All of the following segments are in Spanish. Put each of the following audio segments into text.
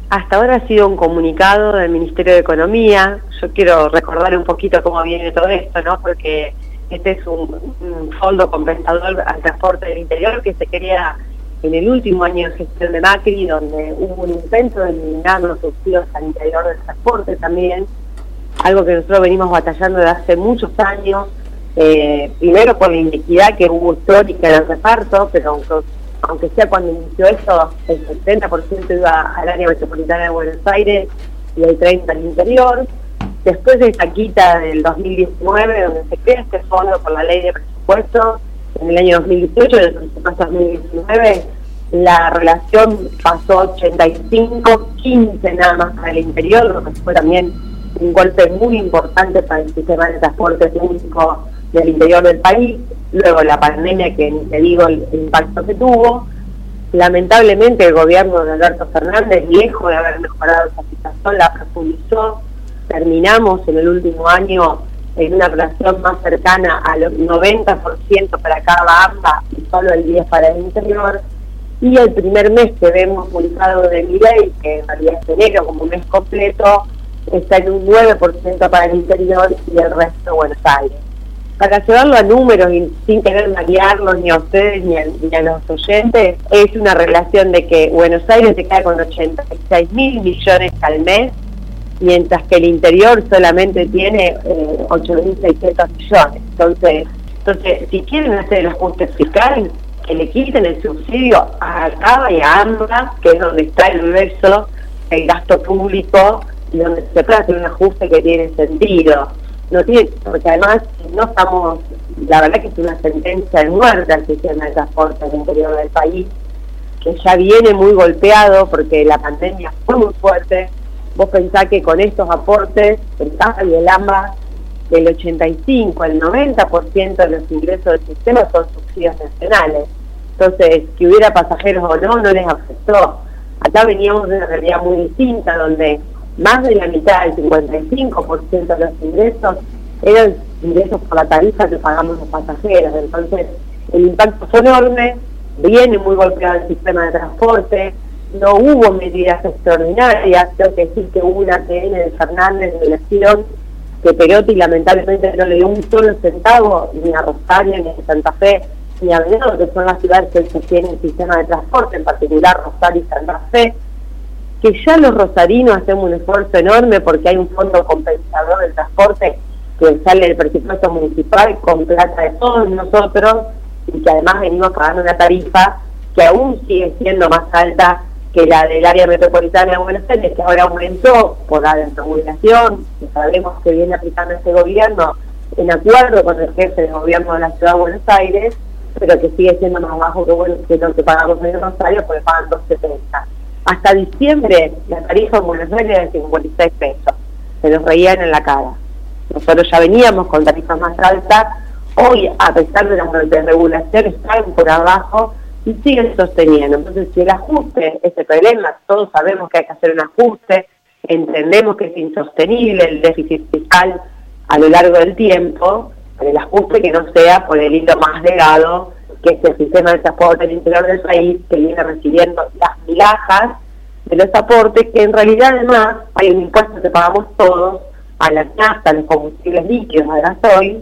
Hasta ahora ha sido un comunicado del Ministerio de Economía. Yo quiero recordar un poquito cómo viene todo esto, ¿no? Porque este es un fondo compensador al transporte del interior que se crea en el último año de gestión de Macri, donde hubo un intento de eliminar los subsidios al interior del transporte también, algo que nosotros venimos batallando desde hace muchos años, primero por la inequidad que hubo histórica en el reparto, pero aunque sea cuando inició esto, el 70% iba al área metropolitana de Buenos Aires y el 30% al interior. Después de esta quita del 2019, donde se crea este fondo por la ley de presupuesto, en el año 2018, en el presupuesto 2019, la relación pasó 85-15 nada más para el interior, lo que fue también un golpe muy importante para el sistema de transporte público del interior del país. Luego la pandemia, que ni te digo el impacto que tuvo. Lamentablemente el gobierno de Alberto Fernández, lejos de haber mejorado esa situación, la profundizó. Terminamos en el último año en una relación más cercana al 90% para cada AMBA y solo el 10% para el interior. Y el primer mes que vemos publicado de mi ley, que en realidad es enero como mes completo, está en un 9% para el interior y el resto Buenos Aires. Para llevarlo a números y sin querer marearlos ni a ustedes ni a los oyentes, es una relación de que Buenos Aires se queda con 86.000 millones al mes, mientras que el interior solamente tiene 8.600 millones. Entonces, si quieren hacer el ajuste fiscal, que le quiten el subsidio a CABA y a AMBA, que es donde está el grueso del gasto público, y donde se puede hacer un ajuste que tiene sentido. No tiene, porque además no estamos, la verdad que es una sentencia de muerte al sistema de transporte al interior del país, que ya viene muy golpeado porque la pandemia fue muy fuerte. Vos pensás que con estos aportes, el CABA y el AMBA, del 85 al 90% de los ingresos del sistema son subsidios nacionales. Entonces, que hubiera pasajeros o no, no les afectó. Acá veníamos de una realidad muy distinta, donde más de la mitad, el 55% de los ingresos, eran ingresos por la tarifa que pagamos los pasajeros. Entonces, el impacto fue enorme, viene muy golpeado el sistema de transporte, no hubo medidas extraordinarias. Tengo que decir que hubo una TN de Fernández de elección, que Perotti lamentablemente no le dio un solo centavo ni a Rosario, ni a Santa Fe, ni a Venado, que son las ciudades que sostienen el sistema de transporte, en particular Rosario y Santa Fe, que ya los rosarinos hacemos un esfuerzo enorme porque hay un fondo compensador del transporte que sale del presupuesto municipal con plata de todos nosotros, y que además venimos pagando una tarifa que aún sigue siendo más alta que la del área metropolitana de Buenos Aires, que ahora aumentó por la desregulación, que sabemos que viene aplicando este gobierno en acuerdo con el jefe de gobierno de la Ciudad de Buenos Aires, pero que sigue siendo más bajo que lo que pagamos en Rosario, porque pagan 2.70. Hasta diciembre la tarifa en Buenos Aires era de 56 pesos, se nos reían en la cara. Nosotros ya veníamos con tarifas más altas, hoy a pesar de las desregulaciones están por abajo y siguen sosteniendo. Entonces, si el ajuste es el problema, todos sabemos que hay que hacer un ajuste, entendemos que es insostenible el déficit fiscal a lo largo del tiempo, pero el ajuste que no sea por el hilo más delgado, que es el sistema de transporte del interior del país, que viene recibiendo las migajas de los aportes, que en realidad además hay un impuesto que pagamos todos, a la nafta, a los combustibles líquidos, al gasoil,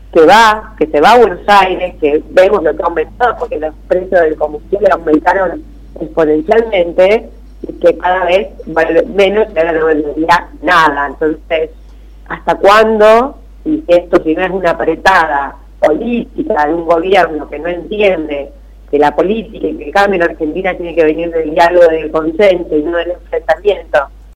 que se va a Buenos Aires, que vemos lo que ha aumentado, porque los precios del combustible aumentaron exponencialmente, y que cada vez vale menos y ahora no valdría nada. Entonces, ¿hasta cuándo? Y esto si no es una apretada política de un gobierno que no entiende que la política y que el cambio en Argentina tiene que venir del diálogo, del consenso y no del enfrentamiento,